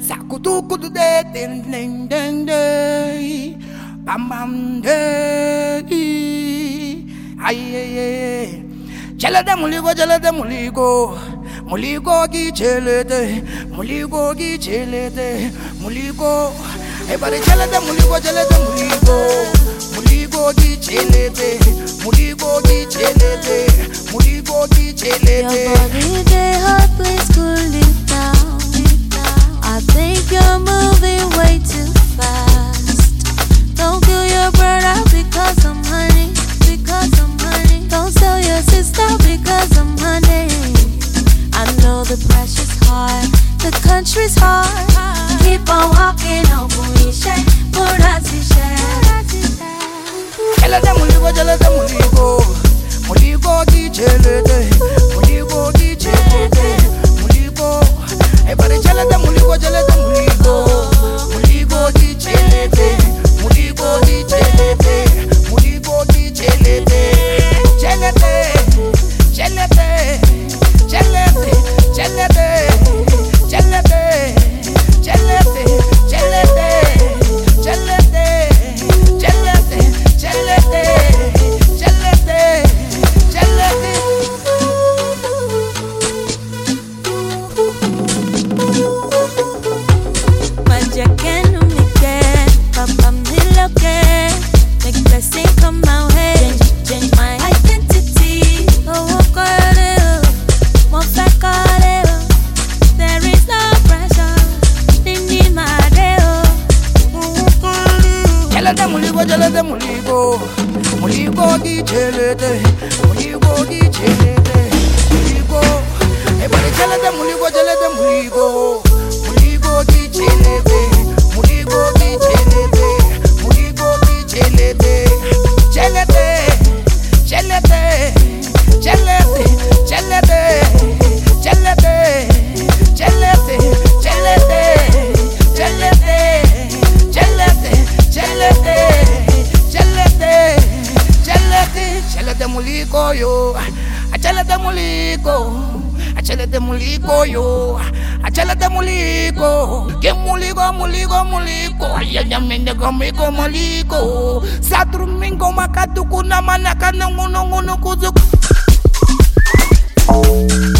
Sakutuku de ding ding ding day, bam bam day, aye. Chelete muligo, muligo ki chelete, muligo ki chelete, muligo. Everybody chelete muligo, muligo ki chelete, muligo ki chelete, muligo ki chelete. Your body they hot, please cool it down. I think you're moving way too fast. Don't kill your brother because I'm honey, Don't sell your sister because I'm honey. I know the pressure's hard, the country's hard. Keep on walking on Buishe, Murasishe. Chelete muligo, muligo ki chelete, muligo ki chelete, muligo. Everybody chelete muligo, muligo ki chelete, muligo ki chelete, muligo ki chelete, chelete, chelete, chelete, chelete, chelete, chelete, chelete, chelete, chelete, chelete, chelete, chelete. But you can't make it, Papa me look it. Make blessing come my way, change my identity. Oh, there is no pressure. Nini madeo. Chelete muligo, muligo ki chelete, muligo ki chelete, muligo. Everybody chelete muligo, muligo ki chelete, muligo ki chelete, muligo ki chelete, chelete, chelete, chelete, chelete, chelete, chelete, chelete, chelete, chelete, chelete muligo yo, chelete muligo yo, chelete muligo, que muligo, ay mende conmigo muligo, satrumingo makatuku na manaka no kuzu.